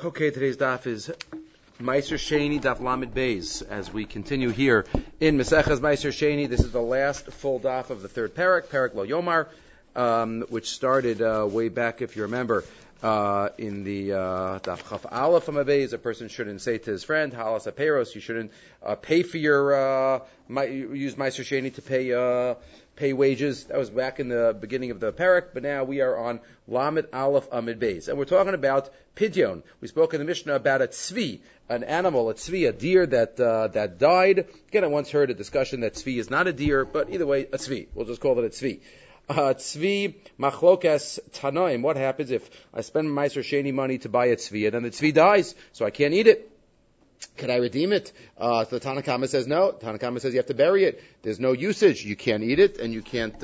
Okay, today's daf is Meiser Sheni Daf Lamed Beis. As we continue here in Mesechas Meiser Sheni, this is the last full daf of the third parak Lo Yomar, which started way back, if you remember, in the Daf Chaf Aleph Amud Beis. A person shouldn't say to his friend, Halas Aperos, you shouldn't pay for your use Meiser Sheni to pay wages. That was back in the beginning of the parak, but now we are on Lamed Aleph Amud Beis, and we're talking about Pidyon. We spoke in the Mishnah about a tzvi, an animal, a tzvi, a deer that died. Again, I once heard a discussion that tzvi is not a deer, but either way, a tzvi. We'll just call it a tzvi. Tzvi machlokas tanoim. What happens if I spend Meiser Sheni money to buy a tzvi, and then the tzvi dies, so I can't eat it? Can I redeem it? The Tanna Kama says no. Tanna Kama says you have to bury it. There's no usage. You can't eat it, and you can't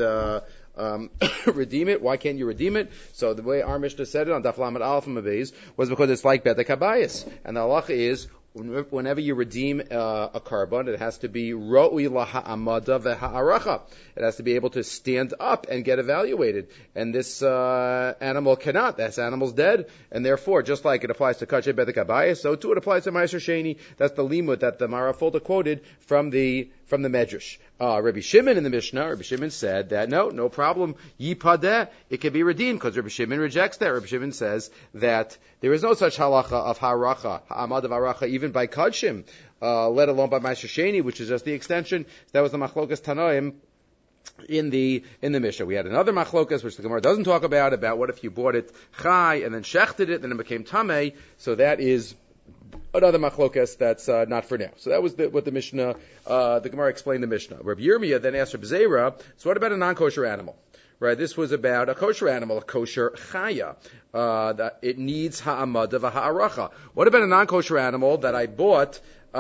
redeem it. Why can't you redeem it? So the way our Mishnah said it on Daf Lamed Aleph Amud Beis was because it's like Bedek Habayis. And the halacha is, whenever you redeem a carbon, it has to be ro'i laha'amada v'ha'aracha. It has to be able to stand up and get evaluated. And this animal cannot. This animal's dead. And therefore, just like it applies to Kachet Bedek Habayis, so too it applies to Meiser Sheni. That's the limud that the Marafulta quoted from the Medrash. Rabbi Shimon in the Mishnah, Rabbi Shimon said that no problem, yipadeh, it can be redeemed, because Rabbi Shimon rejects that. Rabbi Shimon says that there is no such halacha of ha'aracha, ha'amad of ha'aracha, even by kadshim, let alone by Meiser Sheni, which is just the extension. That was the machlokas tanoim in the Mishnah. We had another machlokas, which the Gemara doesn't talk about what if you bought it chai and then shechted it, then it became tamei. So that is another machlokas that's not for now. So that was what the Mishnah, the Gemara explained the Mishnah. Rabbi Yirmiyah then asked Rabbi Zera, so what about a non-kosher animal? Right, this was about a kosher animal, a kosher chaya, that it needs ha'amada v'ha'aracha. What about a non-kosher animal that I bought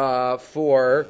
for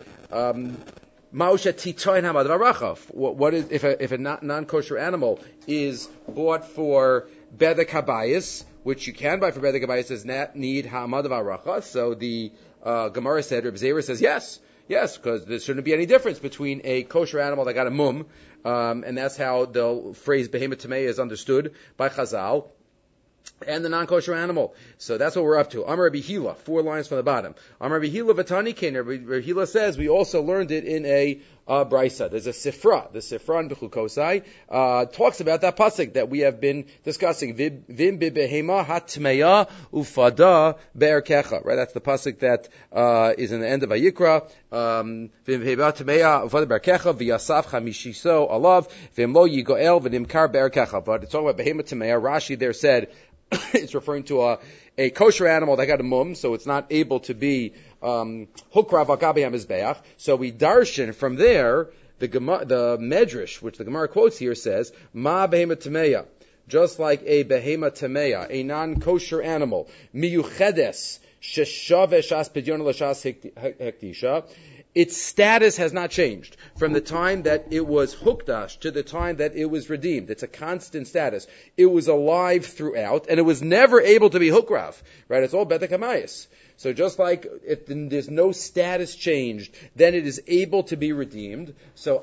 Ma'usha titoin hamad v'ha'aracha? What is if a non-kosher animal is bought for bedek habayis, which you can buy for bedek habayis, does not need ha'amad v'ha'aracha? So the Gemara said, Rabbi Zera says yes, because there shouldn't be any difference between a kosher animal that got a mum, and that's how the phrase behemoth tamei is understood by Chazal, and the non-kosher animal. So that's what we're up to. Amar Rabbi Hila, 4 lines from the bottom. Amar Rabbi Hila v'tani ken. Rabbi Hila says we also learned it in a brisa. There's a sifra. The sifra in Bechukosai talks about that pasuk that we have been discussing. Vim bibehema hatmeya ufada be'erkecha. Right, that's the pasuk that is in the end of Vayikra. Vim bibehema hatmeya ufada be'erkecha v'yasaf chamishiso alav vim lo yigoel v'nimkar be'erkecha. But it's talking about behema tameya. Rashi there said it's referring to a kosher animal that got a mum, so it's not able to be hukrav akabi hamizbeach. So we darshan from there the medrash, which the Gemara quotes here, says ma behema tameya, just like a behema tameya, a non-kosher animal, miyuchedes sheshave shas pidyon l'shas hektisha. Its status has not changed from the time that it was hukdash to the time that it was redeemed. It's a constant status. It was alive throughout, and it was never able to be hukrav. Right? It's all bedek hamayis. So just like if there's no status changed, then it is able to be redeemed.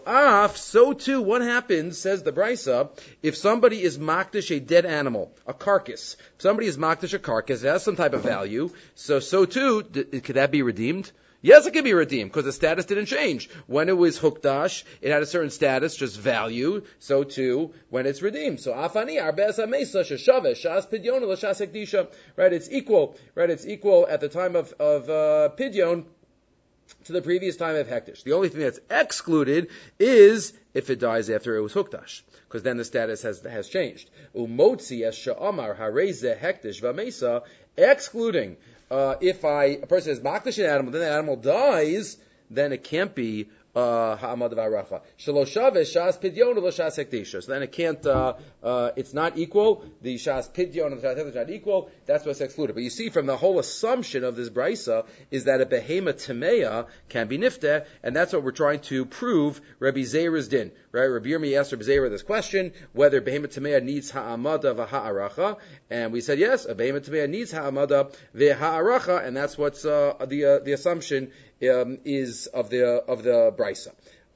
So too, what happens, says the Brisa, if somebody is makdish a dead animal, a carcass. If somebody is makdish a carcass, it has some type of value. So too, could that be redeemed? Yes, it can be redeemed, because the status didn't change. When it was hukdash, it had a certain status, just value. So too, when it's redeemed. So afani arbez hamesa sheshave shas pidyon l'shas hekdisha. Right, it's equal. Right, it's equal at the time of pidyon to the previous time of hektish. The only thing that's excluded is if it dies after it was hukdash, because then the status has changed. Umotzi es sha'amar hareze hektish v'mesa, excluding. If a person is makdish an animal, then the animal dies, then it can't be ha'amad v'ha'aracha. Shaloshav shas pidyon l'shas hektisha. So then it can't. It's not equal. The shas pidyon and the shas hektisha is not equal. That's what's excluded. But you see, from the whole assumption of this brisa is that a behema tameya can be nifteh, and that's what we're trying to prove. Rabbi Zera's din. Right? Rabbi Yirmiyah asked Rabbi Zera this question: whether behema tameya needs ha'amada v'ha'aracha, and we said yes, a behema tameya needs ha'amada v'ha'aracha, and that's what's the assumption is of the brisa.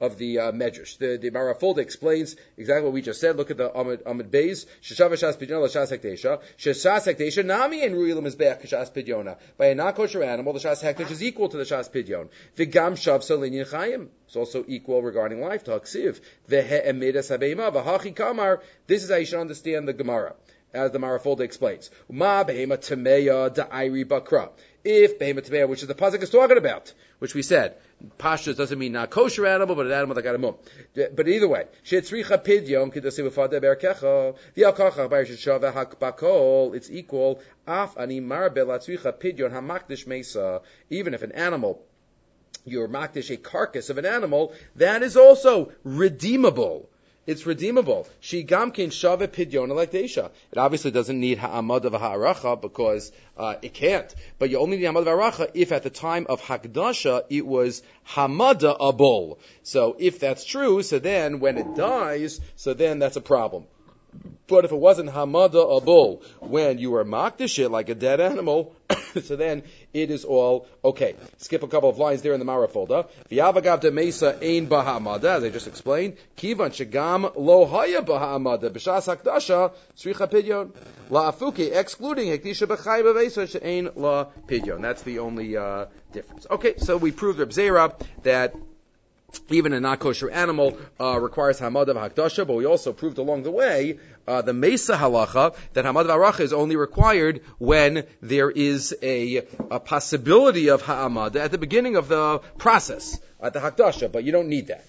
Medrash. The Marafulda explains exactly what we just said. Look at the Amud Beis. Sheshava Shas Pidyon L'Shas Hekdesha. Sheshas Hekdesha Nami and Ruilim is Be'ach Shas Pidyona. By a non-kosher animal, the Shas Hekdesh is equal to the Shas Pidyon. V'gam Shav Salinyan Chayim. It's also equal regarding life. Ta'ksiv. Ve'e'emidas Habeima. V'hachi Kamar. This is how you should understand the Gemara, as the Marafulda explains. Ma Behema Tameya Da'iri Bakra. If Behema Tameya, which is the pasuk is talking about, which we said, Pashtus doesn't mean not kosher animal, but an animal that got a mum. But either way, Shetzricha Pidyon Kidasi V'Fada Berkecha V'Yalkacha Bayir Sheshava Hakbakol. It's equal. Af Ani Marbe Latzricha Pidyon Hamakdish Mesa. Even if an animal, you're makdish a carcass of an animal, that is also redeemable. It's redeemable. She gamkin shava pidyona like deisha. It obviously doesn't need ha'amad of ha'aracha because it can't. But you only need ha'amad of ha'aracha if at the time of hakdasha it was hamada abol. So if that's true, so then when it dies, so then that's a problem. But if it wasn't hamada abul when you were makdish it like a dead animal, so then it is all okay. Skip a couple of lines there in the Marafulda. V'yavagav de mesa ein bahamada, as I just explained. Kivan shegam lo haya bahamada b'shas hakdasha tzricha pidyon la'afuke, excluding hekdisha b'chay b'veisa she'ein la pidyon. That's the only difference. Okay, so we proved Reb Zera that even a not kosher animal requires hamad of hakdasha, but we also proved along the way the mesa halacha that hamad of aracha is only required when there is a possibility of ha'amad at the beginning of the process at the hakdasha, but you don't need that.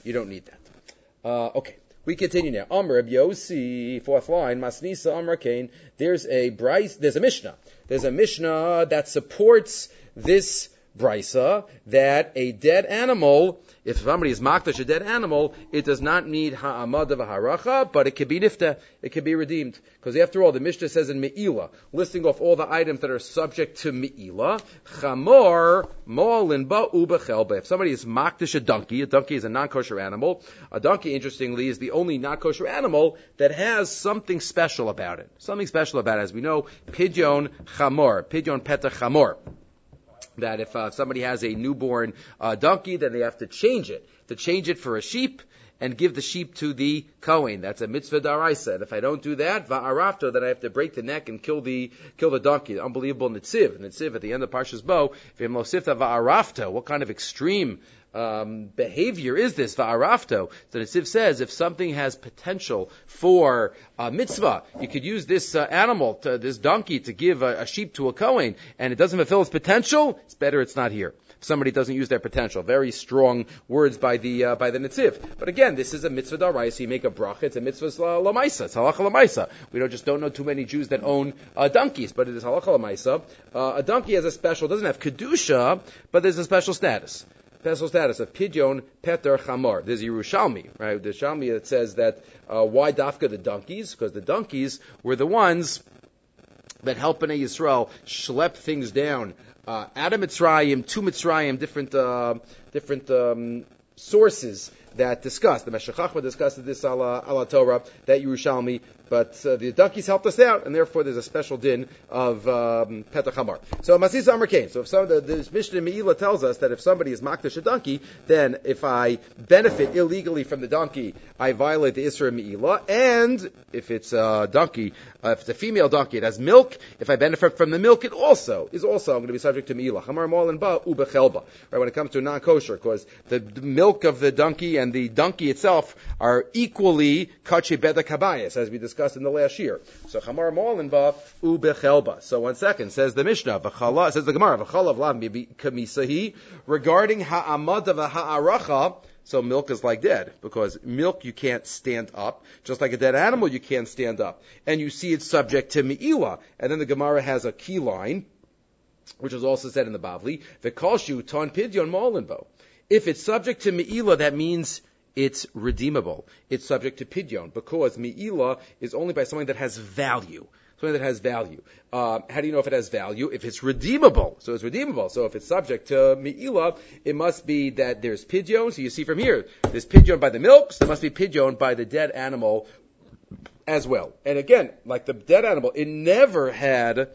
Okay. We continue now. Amr Reb Yossi, fourth line, Masnisa Amr Kain. There's a Mishnah. There's a Mishnah that supports this brisa that a dead animal, if somebody is makdash a dead animal, it does not need ha'amad of ha'aracha, but it can be nifta, it can be redeemed. Because after all, the Mishnah says in Me'ila, listing off all the items that are subject to Me'ila, chamor, mo'alin ba'u b'chelba. If somebody is makdash a donkey is a non-kosher animal. A donkey, interestingly, is the only non-kosher animal that has something special about it. Something special about it, as we know, pidyon chamor, pidyon petach chamor. That if somebody has a newborn donkey, then they have to change it for a sheep, and give the sheep to the Kohen. That's a mitzvah daraisa. And if I don't do that, va'arafto, then I have to break the neck and kill the donkey. Unbelievable nitziv. Nitziv at the end of Parshas Bo, v'im lo sifta va'arafto. What kind of extreme behavior is this? Va'arafto. So the Nitziv says if something has potential for mitzvah, you could use this animal, this donkey, to give a sheep to a Kohen, and it doesn't fulfill its potential, it's better it's not here. Somebody doesn't use their potential. Very strong words by the Nitziv. But again, this is a mitzvah daraisa. You make a bracha. It's a mitzvah lamaisa. It's halacha lamaisa. We don't know too many Jews that own donkeys, but it is halacha lamaisa. A donkey has a special, doesn't have kedusha, but there's a special status. Special status of pidyon peter chamor. There's Yerushalmi, right? The Yerushalmi that says that why dafka the donkeys? Because the donkeys were the ones that help Bnei Yisrael schlep things down out of Mitzrayim to Mitzrayim, different sources that discuss. The Meshech Chochmah discussed this ala Torah, that Yerushalmi, but the donkeys helped us out, and therefore there's a special din of Petach Hamar. So Masis Amar came. So if this Mishnah Me'ila tells us that if somebody is makdash a donkey, then if I benefit illegally from the donkey, I violate the Isra Me'ila, and if it's a donkey, if it's a female donkey, it has milk, if I benefit from the milk, it also is going to be subject to Me'ila. Hamar Malin Ba Ubechelba. Right, when it comes to non-kosher, because the milk of the donkey and the donkey itself are equally kache beda kabayas, as we discussed in the last year. So chamar malin ba ubechelba. So 1 second, says the Mishnah, v'chala, says the Gemara, v'chala v'lam kamisahi, regarding ha'amad of ha'aracha. So milk is like dead, because milk you can't stand up, just like a dead animal you can't stand up, and you see it's subject to me'ila. And then the Gemara has a key line, which is also said in the Bavli, v'kolshu ton pidyon malin bo. If it's subject to me'ila, that means it's redeemable. It's subject to pidyon, because me'ila is only by something that has value. Something that has value. How do you know if it has value? If it's redeemable. So it's redeemable. So if it's subject to me'ila, it must be that there's pidyon. So you see from here, there's pidyon by the milk, so there must be pidyon by the dead animal as well. And again, like the dead animal, it never had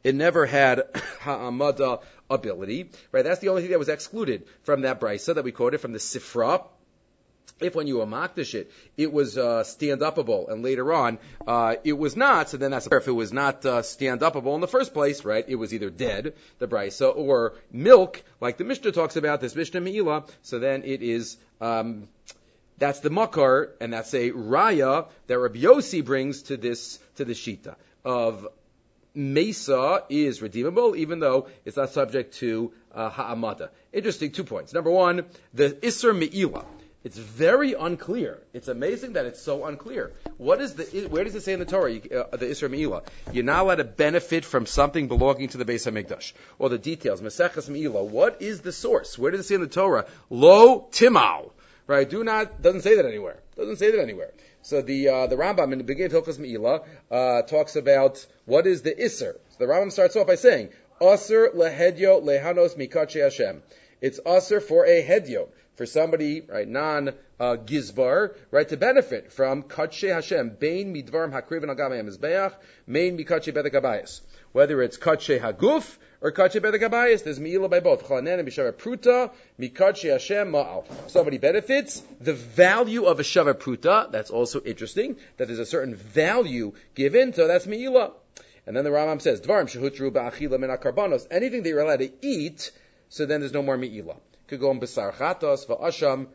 ha'amada ability, right? That's the only thing that was excluded from that brisa that we quoted from the Sifra. If when you were makdish it was stand-upable, and later on it was not, so then that's if it was not stand-upable in the first place, right? It was either dead, the brisa, or milk, like the Mishnah talks about, this Mishnah Me'ilah, so then it is, that's the makar, and that's a raya that Rabbi Yossi brings to the shita of Mesa is redeemable, even though it's not subject to ha'amada. Interesting 2 points. Number one, the Isser Me'ilah. It's very unclear. It's amazing that it's so unclear. Where does it say in the Torah, the Isser Me'ilah? You're not allowed to benefit from something belonging to the Beis HaMikdash. Or the details, Maseches Me'ilah. What is the source? Where does it say in the Torah? Lo Timal. Right? Doesn't say that anywhere. So the Rambam in the beginning of Hilchos Me'ilah talks about what is the Isser. So the Rambam starts off by saying, Aser lehedyo lehanos mikatche Hashem. It's aser for a hedyo, for somebody, right, non-gizbar, right, to benefit from Katshe Hashem, Bein midvarim hakrivin al gamei mizbeach, Mein mikatche bedek habayis. Whether it's Katshe haguf or Katshe bedek habayis, there's Me'ilah by both. Chalanen and b'shavar pruta, mikatche Hashem ma'al. Somebody benefits the value of a shavar pruta. That's also interesting, that there's a certain value given, so that's Me'ilah. And then the Rambam says, Dvarim shehutru ba'achila min akarbanos, anything that you're allowed to eat, so then there's no more Me'ilah. Could go on Besar Chatos, Va'asham,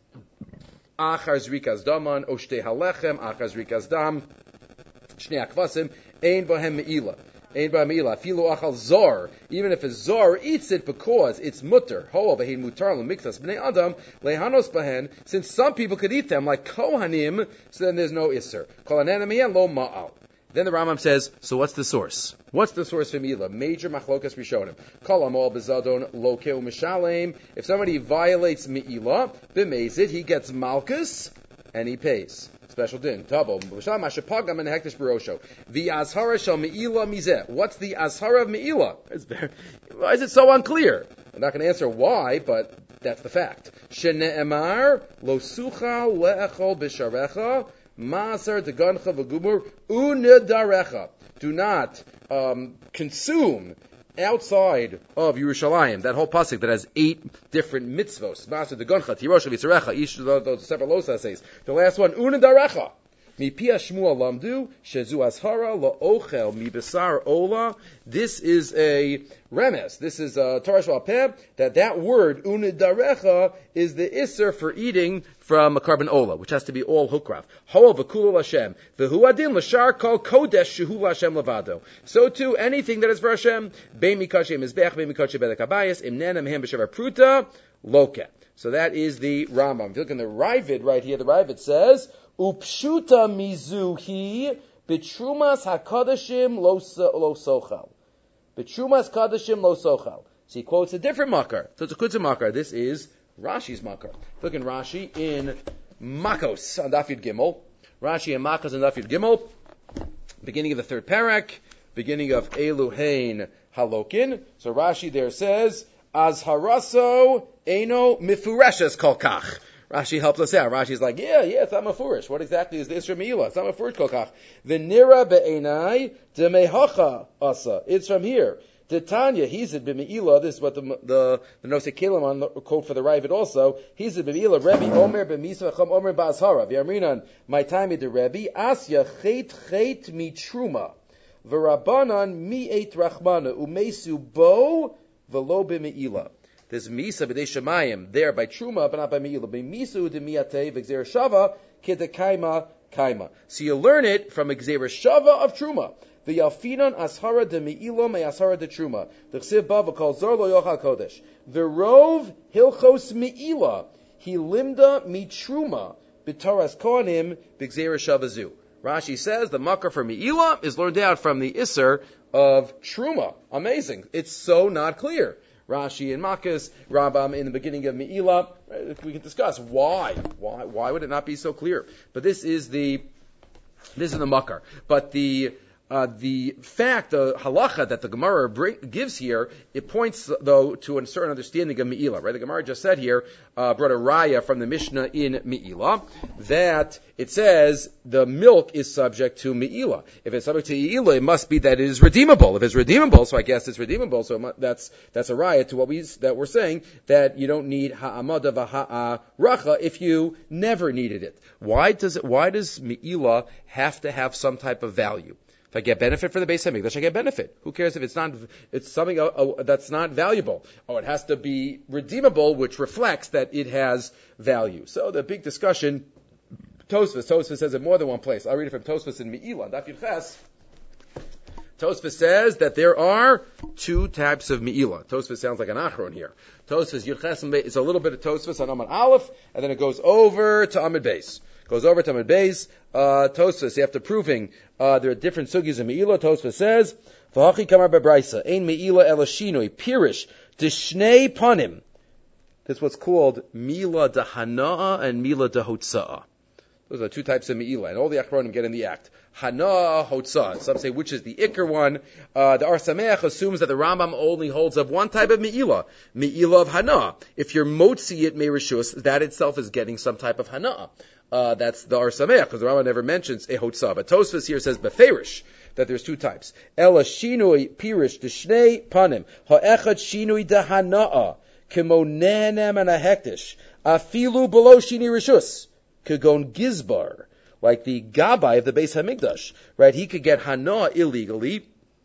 Achar Zrikas Daman, Oshte Halechem, Achar Zrikas Dam, Shnei Akvasim, Ein Bahem Me'ilah. Ein Bahem Me'ilah. Filu Achal Zor. Even if a Zor eats it because it's mutter, Hoa Behin Mutar, Lemiktas Bnei Adam, Lehanos Bahen, since some people could eat them, like Kohanim, so then there's no Isser. Kol Ananamiyan Lo Ma'al. Then the Rambam says, so what's the source? What's the source for Me'ilah? Major machlokas rishonim. Kol amol bezadon lokeu mishalem. If somebody violates Me'ilah, b'mezid, he gets malchus, and he pays. Special din. Tavo. B'sham hashapagam and hektish barosho. The azhara shel Me'ilah mizeh. What's the azhara of Me'ilah? Why is it so unclear? I'm not going to answer why, but that's the fact. Shene'emar lo sucha le'echol b'sharecha. Maser degancha v'gumur unedarecha. Do not consume outside of Yerushalayim. That whole pasuk that has 8 different mitzvos. Maser degancha, tirosha v'tzarecha. Each of those separate losas says. The last one unedarecha. Mi pia Shmuel lamdu shezu ashara la'ochel mi besar ola. This is a remes. This is a Torah Shval Peh, that word unidarecha is the isser for eating from a carbon ola, which has to be all hukrav. Ho'ol v'kulu Hashem v'hu adin l'shar kol kodesh shehu Hashem levado. So too, anything that is for Hashem, bein mikashe mizbech, bein mikashe bedek habayis, imnena mehem b'shavar pruta loke. So that is the Rambam. If you look in the Ravid right here, the Ravid says, Upshuta mizuhi betrumas hakadashim lo sochal. Betrumas kadashim lo sochal. So he quotes a different makar. So it's a kutza makar. This is Rashi's makar. Look in Rashi in Makos on Daf Yud Gimel. Rashi in Makos on Daf Yud Gimel. Beginning of the third parak. Beginning of Eluhain Halokin. So Rashi there says, Azharaso eno mifureshes kolkach. Rashi helps us out. Rashi's like, it's not mafurish. What exactly is the Isra Me'ilah? It's not mafurish kolkach. V'nira be'enai demehacha asa. It's from here. Titania, he's at b'me'ilah. This is what the Nosei Kelim on the quote for the Ravid also. He's at b'me'ilah. Rebbe Omer b'misa v'cham Omer ba'azhara. V'yamrinan, my time is the Rebbe. Asya chet mitruma. V'rabanan mi'et rachmana. Umesu bo v'lo b'me'ilah. There's Misa b'dei Shemayim there by Truma, but not by Me'ilah. B'misu de miyatei v'gzeir shava kedekaima kaima. So you learn it from Gzeir shava of Truma. V'yalfinon ashara de Me'ilah me ashara de Truma. The Chsiv ba v'kol zor lo yochal kodesh. V'rov hilchos Me'ilah he limda mi Truma b'toras kohanim b'gzeir shava zu. Rashi says the makar for Me'ilah is learned out from the Isser of Truma. Amazing. It's so not clear. Rashi and Makos, Rambam in the beginning of Me'ilah. We can discuss why would it not be so clear? But this is the makar. But the the fact, the halacha that the Gemara gives here, it points, though, to a certain understanding of Me'ilah, right? The Gemara just said here, brought a raya from the Mishnah in Me'ilah, that it says the milk is subject to Me'ilah. If it's subject to Me'ilah, it must be that it is redeemable. If it's redeemable, so I guess it's redeemable, so that's a raya to that we're saying, that you don't need ha'amada v'ha'aracha if you never needed it. Why does Me'ilah have to have some type of value? If I get benefit for the Beis Hamikdash, I get benefit. Who cares if it's something that's not valuable? Oh, it has to be redeemable, which reflects that it has value. So the big discussion, Tosfos says it more than one place. I'll read it from Tosfos in Me'ilah. Daf Yud Ches. Tosfos says that there are two types of Me'ilah. Tosfos sounds like an Achron here. Tosfos Yud Ches is a little bit of Tosfos on Amud Aleph, and then it goes over to Amud Beis. Tosfos, after proving there are different sugis in Me'ilah, Tosfos says, V'hachi kamar bebraisa, ein Me'ilah elashinoi, pirish, d'shnei panim. That's what's called Milah de Hana'a and Milah de Hotza'ah. Those are two types of Me'ilah, and all the Achronim get in the act. Hana, Hotzah. Some say which is the Iker one. The Ar Sameach assumes that the Rambam only holds of one type of Me'ilah of Hana. If you're motzi it meirishus, that itself is getting some type of Hana. That's the Ar Sameach, because the Rambam never mentions a Hotzah. But Tosfos here says beferish that there's two types. Ela shinui pirish d'shnei panim ha'echad shinui de Hana'a kemo nenem and a hektish afilu below shini rishus kagon gizbar. Like the Gabbai of the Beis Hamikdash, right? He could get Hana illegally,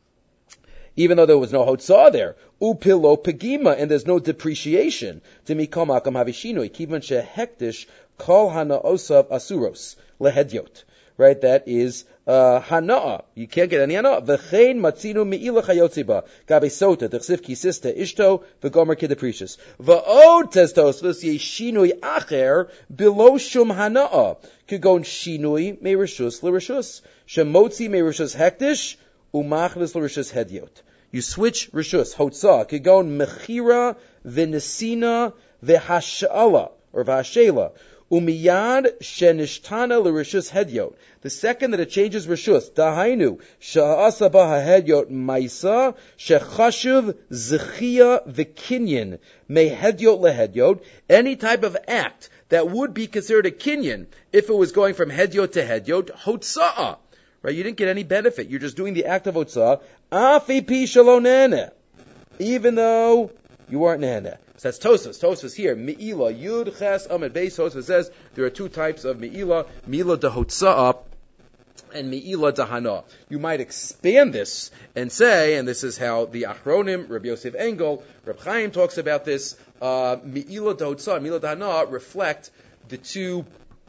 even though there was no Hotzah there. Upilo Pegima, and there's no depreciation. Timikam Akam Havishinoi, Kivan Shehektish, Kol Hana Osav Asuros, Lehedyot. Right? That is Hana'a. You can't get any Hana'a. V'chein matzinu me'ila chayotziba. Gabe sota, t'chsif kisista ishto, v'gomer kideprecious. V'od testos v'sye shinui acher, below shum Hana'a. Kigon shinui me'rishus l'rishus. Shemotzi me'rishus hektish, umachlis l'rishus hedyot. You switch rishus, hotzah, kigon mechira, v'nesina, v'hash'ala, or v'hash'ela. Umiyad shenishtana l'rishus hedyot. The second that it changes rishus, dahainu sha'asa b'hahedyot ma'isa shechashuv zechia v'kinyan mehedyot lehedyot. Any type of act that would be considered a kinyan if it was going from hedyot to hedyot, hotza'ah. Right? You didn't get any benefit. You're just doing the act of hotza'ah. Afi pi shalom nene. Even though you weren't nene. So that's Tosfos. Tosfos here, Me'ilah, Yud, Ches, Amud Beis. Tosfos says there are two types of Me'ilah, Me'ilah de Hotza'ah and Me'ilah de Hana. You might expand this and say, and this is how the Achronim, Rabbi Yosef Engel, Reb Chaim talks about this, Me'ilah de Hotza'ah, Me'ilah de Hana reflect the two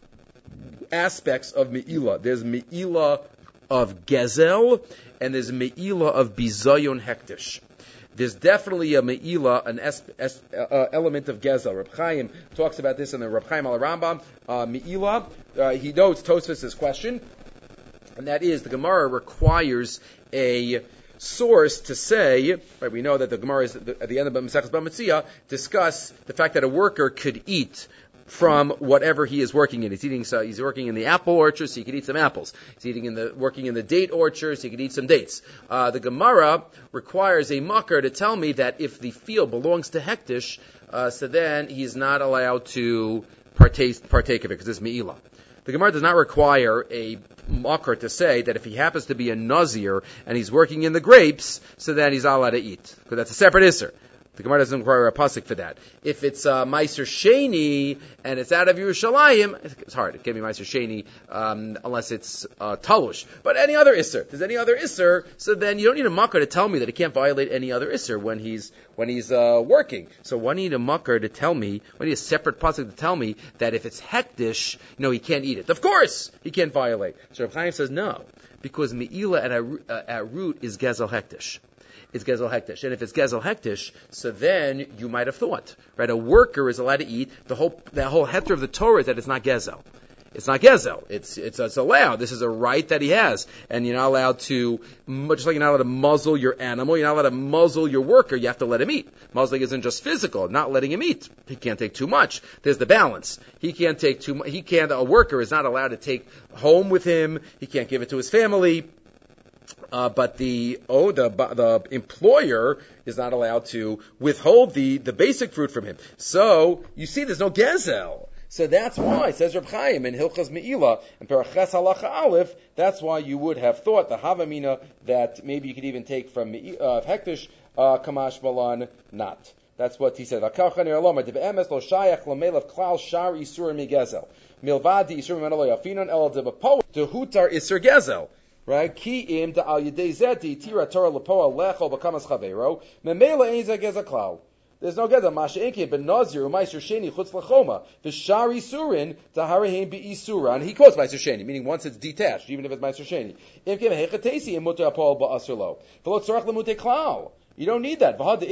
aspects of Me'ilah. There's Me'ilah of Gezel, and there's Me'ilah of Bizayon Hektish. There's definitely a Me'ilah, an element of Gezel. Reb Chaim talks about this in the Reb Chaim al Rambam. Me'ilah, he notes Tosfos' question, and that is the Gemara requires a source to say, right, we know that the Gemara is at the end of Maseches Bava Metzia, discuss the fact that a worker could eat from whatever he is working in. He's working in the apple orchard, so he could eat some apples. He's working in the date orchard, so he could eat some dates. The Gemara requires a mucker to tell me that if the field belongs to Hektish, so then he's not allowed to partake of it, because it's Me'ilah. The Gemara does not require a mucker to say that if he happens to be a Nazir and he's working in the grapes, so then he's not allowed to eat, because that's a separate Isser. The Gemara doesn't require a pasuk for that. If it's Meiser Sheni and it's out of Yerushalayim, it's hard. It can't be Meiser Sheni unless it's Talush. But any other Isser, if there's any other Isser, so then you don't need a mucker to tell me that it can't violate any other Isser when he's working. So why need a mucker to tell me? Why need a separate pasuk to tell me that if it's Hektish, he can't eat it? Of course he can't violate. So Reb Chaim says no, because Me'ilah at root is Gezel Hektish. It's Gezel Hektish. And if it's Gezel Hektish, so then you might have thought, right? A worker is allowed to eat. That whole heter of the Torah is that it's not Gezel. It's not Gezel. It's allowed. This is a right that he has. And you're not allowed to, just like you're not allowed to muzzle your animal, you're not allowed to muzzle your worker, you have to let him eat. Muzzling isn't just physical, not letting him eat. He can't take too much. There's the balance. He can't take too much. A worker is not allowed to take home with him. He can't give it to his family. But the employer is not allowed to withhold the basic fruit from him. So you see, there's no gezel. So that's why, says Reb Chaim in Hilchas Me'ilah and Paraches Halacha Aleph, that's why you would have thought the Havamina that maybe you could even take from Hektish Kamash Balan, not. That's what he said. Right? Ki im da al yedei zeti tira Torah lepoa lechol b'kamas chavero memela ein ze gezel klal. There's no gezel. Masha inke ben nazir u'maiser sheni chutz lechoma v'shari surin taharahein be'isura. And he quotes maiser sheni, meaning once it's detached, even if it's maiser sheni. Im kem hechatesi im muter apol ba'asur lo v'lo tzarach lemute klal. You don't need that. The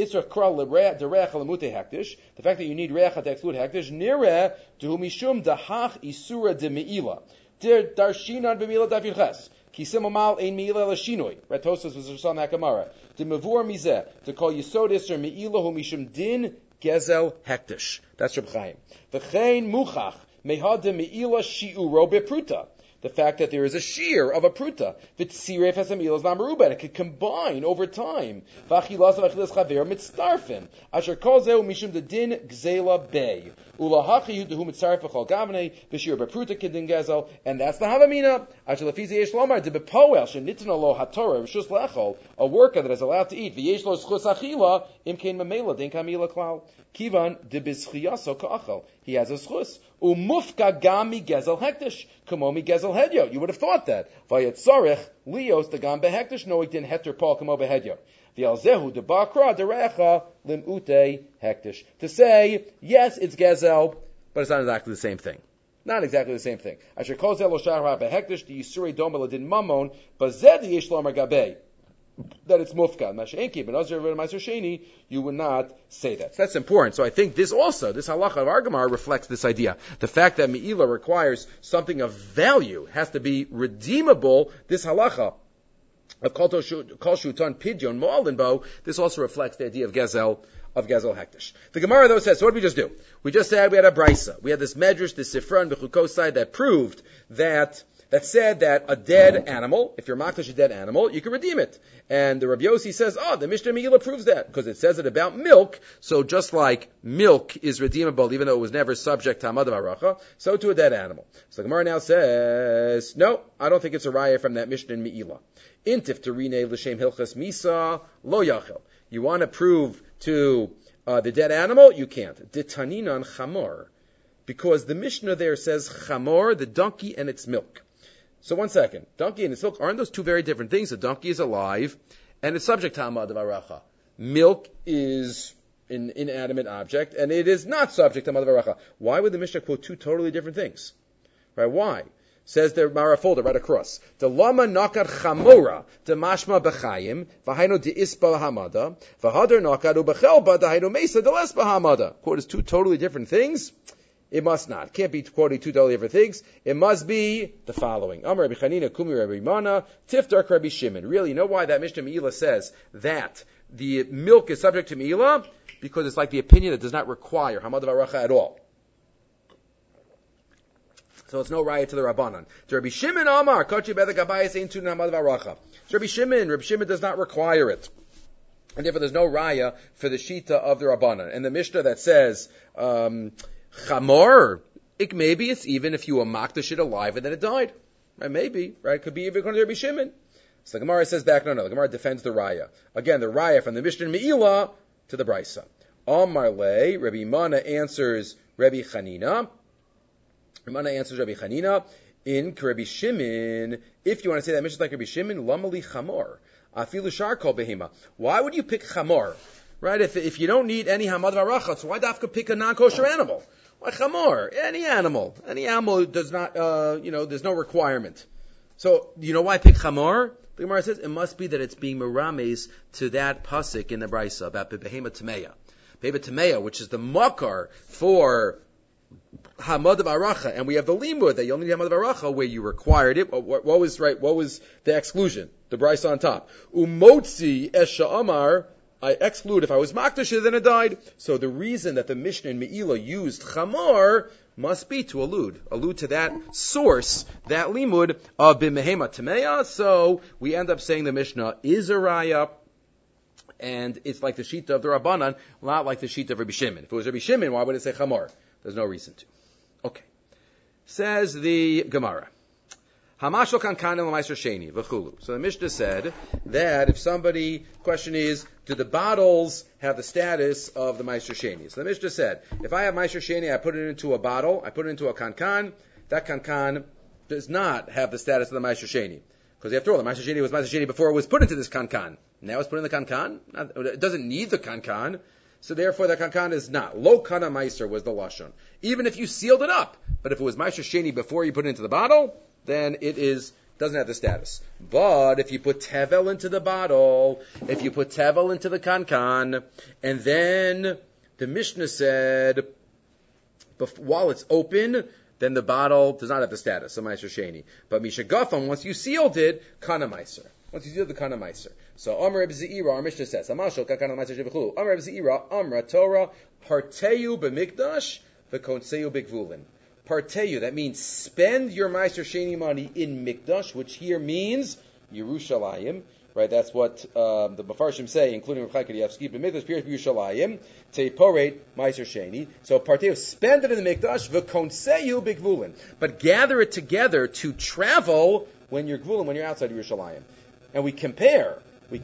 fact that you need recha to exclude hektish, nireh to mishum dahach isura de meila. Darshinan b'meila dafir ches. Kisim amal ein meila l'shinoi. Right, Tosfos was on that Gemara. De mevur mizeh to call yisodis or meila hu mishum din gezel hektish. That's Reb Chaim. V'chein muchach mehad de meila shi'uro bepruta. The fact that there is a shear of a pruta, it could combine over time. Asher kol zeu mishum de din gzela bay. Ulahachi hu mitzaref v'chol gavnei b'shir bepruta kedin gezel, and that's the havamina. Asher lefizi yesh lomar de bepoel shenitna lo hatorah v'shus lechol, a worker that is allowed to eat v'yesh lo schus achila imkein mamela din kamila klal kivan de bizchiyaso ka'achal. He has a schus umufka gami gezel hektish kamomi gezel hedyo. You would have thought that. Vayetzarech lios the gam behektish noigdin heter paul kamo behedyo. V'alzehu de bakra derecha limute hektish. To say, yes, it's gezel, but it's not exactly the same thing. Not exactly the same thing. Asher kol zel lo shahra behektish the yisuri domela din mamon, but zed yesh lomar gabei. That it's mufka. Masha'enki, but Nazir and Meiser Sheni, you would not say that. So that's important. So I think this halacha of our Gemara reflects this idea. The fact that Me'ilah requires something of value, has to be redeemable, this halacha of Kol Shutan Pidyon Mo'alinbo, this also reflects the idea of Gezel Hektish. The Gemara though says, so what did we just do? We just said we had a Brisa. We had this Medrash, this Sifra, and Bechukosai that proved that said that a dead animal, if you're makdash a dead animal, you can redeem it. And the Rabbi Yossi says, the Mishnah Megillah proves that, because it says it about milk, so just like milk is redeemable, even though it was never subject to Hamad Baracha, so to a dead animal. So the Gemara now says, no, I don't think it's a raya from that Mishnah in Me'ilah. Intif terine l'shem hilchas misa lo yachel. You want to prove to the dead animal? You can't. Ditaninan chamor. Because the Mishnah there says chamor, the donkey and its milk. So one second. Donkey and its milk, aren't those two very different things? A donkey is alive, and it's subject to Hamad Baracha. Milk is an inanimate object, and it is not subject to Hamad Baracha. Why would the Mishnah quote two totally different things? Right? Why? Says the Marafolda right across. The lama nakad chamora, the mashma b'chayim, v'hainu de'ispa hamada, v'hadar nakad u'b'chelba, v'hainu mesa de'les b'hamada. Quote is two totally different things. It must not. It can't be quoting two totally different things. It must be the following. Amar Rabbi Chanina, Kumi Rabbi Mana, Tiftar Rabbi Shimon. Really, you know why that Mishnah Me'ilah says that the milk is subject to Me'ilah? Because it's like the opinion that does not require Hamad Baracha at all. So it's no raya to the Rabbanan. To Rabbi Shimon Amar, Kochi Bedek Abayis Ein Tun Hamad Baracha. To Rabbi Shimon does not require it. And therefore there's no raya for the Shita of the Rabbanan. And the Mishnah that says, Chamor, maybe it's even if you were makdash it alive and then it died. Right? Maybe, right? Could be even according to Rabbi Shimon. So the Gemara says back, no. The Gemara defends the raya. Again, the raya from the Mishnah Me'ilah to the Brisa. Amar le, Rabbi Mana answers Rabbi Chanina. In Rabbi Shimon, if you want to say that Mishnah like Rabbi Shimon, lamali chamor. Afilu shar kol behema. Why would you pick chamor? Right? If you don't need any hamad v'aracha, so why dafka pick a non-kosher animal? Why chamor? Any animal does not, there's no requirement. So, you know why I pick chamor? The Gemara says it must be that it's being merames to that pasuk in the Brisa about behema tameya. Behema tameya, which is the makar for Hamad Baracha, and we have the limud that you only need Hamad Baracha where you required it. What was right? What was the exclusion? The Brisa on top. Umotzi esha amar I exclude if I was makdash it, then it died. So the reason that the Mishnah in Me'ilah used chamor must be to allude to that source, that limud of b'mehema tameya. So we end up saying the Mishnah is a raya, and it's like the sheet of the Rabbanan, not like the sheet of Rabbi Shimon. If it was Rabbi Shimon, why would it say chamor? There's no reason to. Okay. Says the Gemara. Hamashal kankan l'maiser sheni v'chulu. So the Mishnah said that if somebody, question is, do the bottles have the status of the maiser sheni? So the Mishnah said, if I have maiser sheni, I put it into a bottle, I put it into a kankan, that kankan does not have the status of the maiser sheni. Because after all, the maiser sheni was maiser sheni before it was put into this kankan. Now it's put in the kankan. It doesn't need the kankan. So therefore, the kankan is not. Lo kana maiser was the lashon. Even if you sealed it up. But if it was maiser sheni before you put it into the bottle, then it doesn't have the status. But if you put tevel into the bottle, if you put tevel into the kankan, and then the Mishnah said, while it's open, then the bottle does not have the status of maiser sheni. But mishagafam, once you sealed it, kana maiser. Once you sealed the kana maiser. So Amr Reb Zeira, our Mishnah says, Amashal kakana maiser shevichulu. Amr Reb Zeira, Amra Torah, parteyu b'mikdash, v'konseyu b'gvulin. Parteyu, that means spend your Meiser Sheni money in Mikdash, which here means Yerushalayim, right? That's what the Mefarshim say, including Reb Chaim Kanievsky, but Mikdash appears Yerushalayim, Teiporet Meiser Sheni. So Parteyu, spend it in the Mikdash, v'konseyu b'gvulin, but gather it together to travel when you're gvulin, when you're outside Yerushalayim. And we compare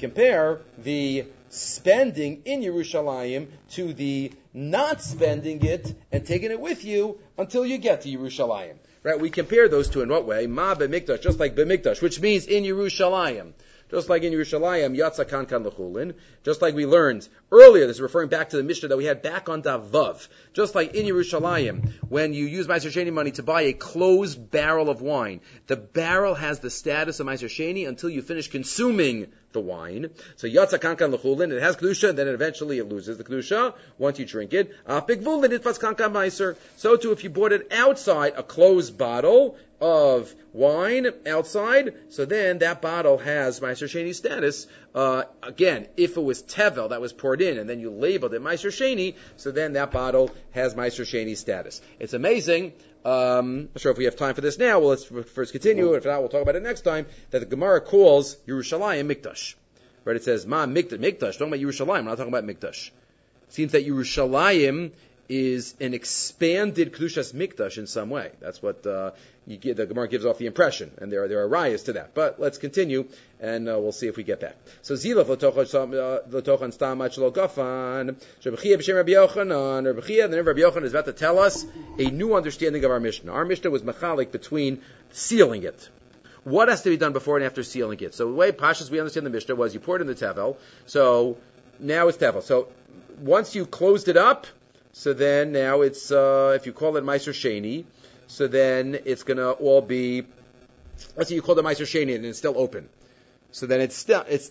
the spending in Yerushalayim to the not spending it and taking it with you until you get to Yerushalayim. Right? We compare those two in what way? Ma b'mikdash, just like b'mikdash, which means in Yerushalayim. Just like in Yerushalayim, Yatsa Kankan L'chulin. Just like we learned earlier, this is referring back to the Mishnah that we had back on Davav. Just like in Yerushalayim, when you use Meiser Sheni money to buy a closed barrel of wine, the barrel has the status of Meiser Sheni until you finish consuming the wine. So Yatsa Kankan L'chulin, it has Kedusha, and then eventually it loses the Kedusha once you drink it. Bigvulin, it was Kankan Meiser. So too, if you bought it outside a closed bottle of wine outside, so then that bottle has Meiser Sheni status. Again, if it was tevel that was poured in and then you labeled it Meiser Sheni, so then that bottle has Meiser Sheni status. It's amazing. I'm not sure if we have time for this now. Well, let's first continue. If not, we'll talk about it next time. That the Gemara calls Yerushalayim Mikdash. Right? It says Ma Mikdash. Talking about Yerushalayim. We're not talking about Mikdash. It seems that Yerushalayim is an expanded Kedushas Mikdash in some way. That's what the Gemara gives off the impression, and there are rayas to that. But let's continue, and we'll see if we get back. So Zilaf l'tochan stam machlo gafan. Rabbi Chia b'shem Rabbi Yochanan. Rabbi Chia, the name of Rabbi Yochanan is about to tell us a new understanding of our Mishnah. Our Mishnah was machalik between sealing it. What has to be done before and after sealing it? So the way Pashas we understand the Mishnah was you pour it in the tevel. So now it's tevel. So once you closed it up, so then now it's, if you call it Meiser Sheni, so then it's going to all be, let's say you call it Meiser Sheni and it's still open. So then it still has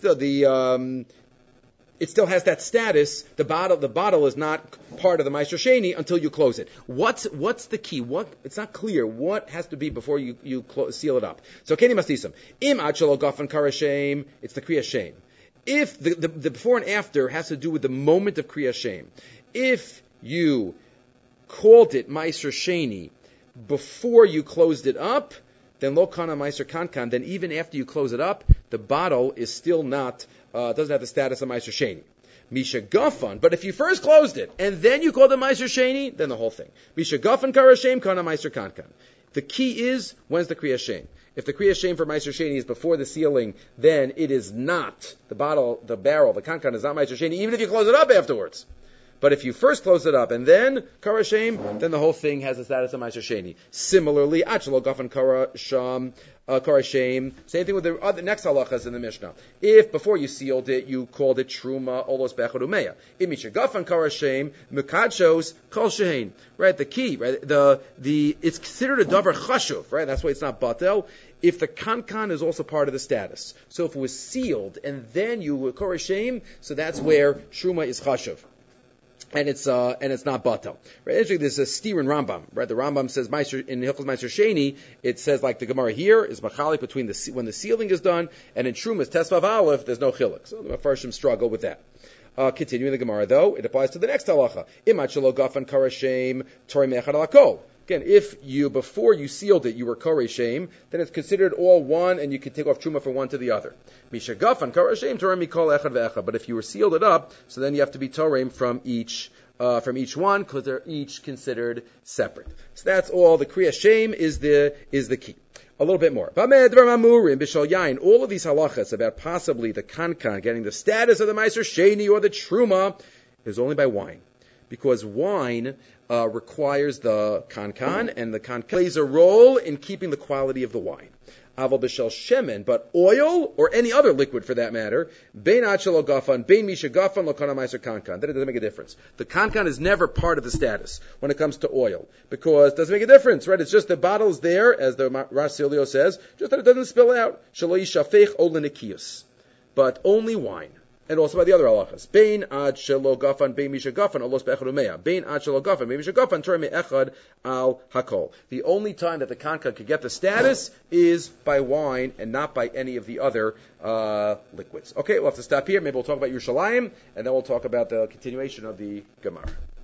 that status. The bottle is not part of the Meiser Sheni until you close it. What's the key? It's not clear. What has to be before you seal it up? So Keni Mastisam. Im Achalo Gafan Karashem, it's the Kriya Shem. If the before and after has to do with the moment of Kriya Shem. If you called it Meiser Sheni before you closed it up, then Lo Kana Meiser Kankan, then even after you close it up, the bottle is still not, doesn't have the status of Meiser Sheni. Misha Gafan, but if you first closed it, and then you called it Meiser Sheni, then the whole thing. Misha Gafan Karashem Kana Meiser Kankan. The key is, when's the Kriya Shem? If the Kriya Shem for Meiser Sheni is before the sealing, then it is not, the barrel, the Kankan is not Meiser Sheni, even if you close it up afterwards. But if you first close it up and then Karashem, then the whole thing has the status of Meiser Sheni. Similarly, Achalo Gafan Karashem, same thing with the other next halachas in the Mishnah. If before you sealed it, you called it Truma Olos Bechad Umeya. If Misha Gafan Karashem, Mukadshos Kol Shein. Right, the key, right, it's considered a davar chashuv, right? That's why it's not batel. If the kankan is also part of the status. So if it was sealed and then you Karashem, so that's where Truma is chashuv. And it's not batel. Right? Actually, there's a steer in Rambam. Right? The Rambam says in Hilchos Meiser Sheni, it says like the Gemara here is machalik between when the sealing is done, and in Trumas Tesvav Aleph there's no chiluk. So the Mefarshim struggle with that. Continuing the Gemara, though, it applies to the next halacha. Imat shelo gafan karashem torei me'echad alakol. Again, if you, before you sealed it, you were korei shem, then it's considered all one, and you can take off truma from one to the other. Misha gafan karashem torei mikol echad ve'echad. But if you were sealed it up, so then you have to be toreim from each one, because they're each considered separate. So that's all. The kriya shem is the key. A little bit more. All of these halachas about possibly the kankan getting the status of the Meiser Sheni or the Truma is only by wine. Because wine requires the kankan, and the kankan plays a role in keeping the quality of the wine. Aval b'shel shemen, but oil, or any other liquid for that matter, bein ad shelo gafan, bein misha gafan, lo kana meiser kankan. That doesn't make a difference. The kankan is never part of the status when it comes to oil, because it doesn't make a difference, right? It's just the bottle's there, as the Rosh Silio says, just that it doesn't spill out. Shelo yishafech ol l'nikius. But only wine. And also by the other halachas. Bein ad shelo gafan, bein misha gafan, olos be'echad u'mea. Bein ad shelo gafan, bein misha gafan, torei me'echad al hakol. The only time that the kankan could get the status is by wine and not by any of the other liquids. Okay, we'll have to stop here. Maybe we'll talk about Yerushalayim, and then we'll talk about the continuation of the Gemara.